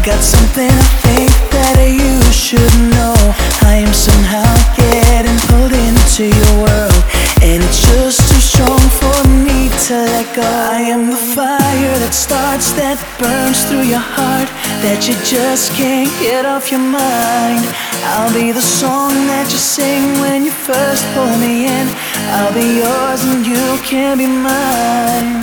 got something I think that you should know. I am somehow getting pulled into your world, and it's just too strong for me to let go. I am the fire that starts, that burns through your heart, that you just can't get off your mind. I'll be the song that you sing when you first pull me in. I'll be yours and you can be mine.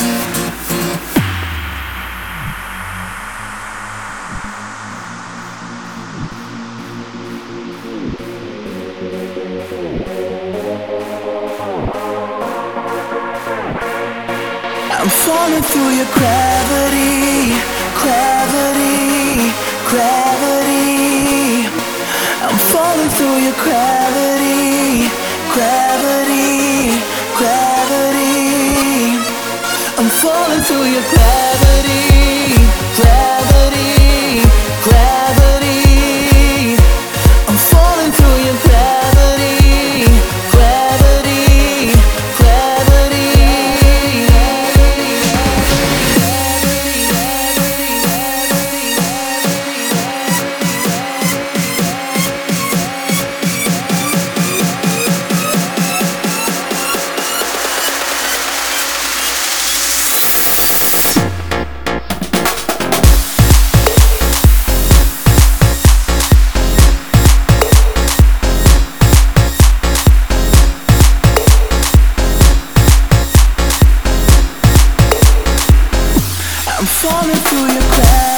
I'm falling through your gravity, gravity, gravity. I'm falling through your gravity, gravity, gravity. I'm falling through your gravity, gravity, gravity. I'm falling through your gravity, gravity, gravity. I'm falling through your cracks.